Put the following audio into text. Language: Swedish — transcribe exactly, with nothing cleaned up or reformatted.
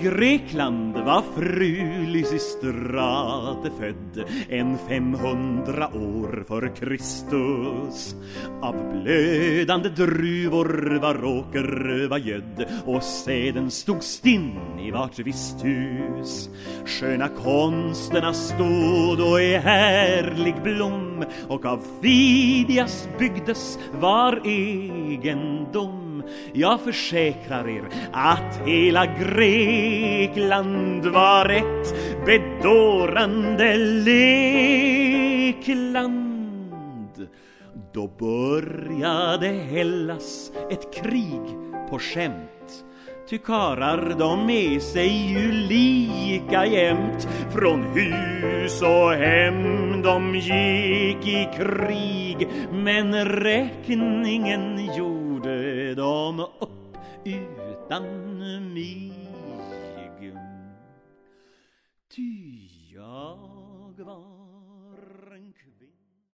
Grekland var fru Lysistrate född en femhundra år för Kristus. Av blödande druvor var åker var gödd, och säden stod stinn i vart visst hus. Sköna konsterna stod och i härlig blom, och av Fidias byggdes var egendom. Jag försäkrar er att hela Grekland var ett bedårande lekland. Då började Hellas ett krig på skämt, ty karar de med sig ju lika jämt. Från hus och hem de gick i krig, men räkningen gjorde de upp utan mig. Ty jag var en kvinna.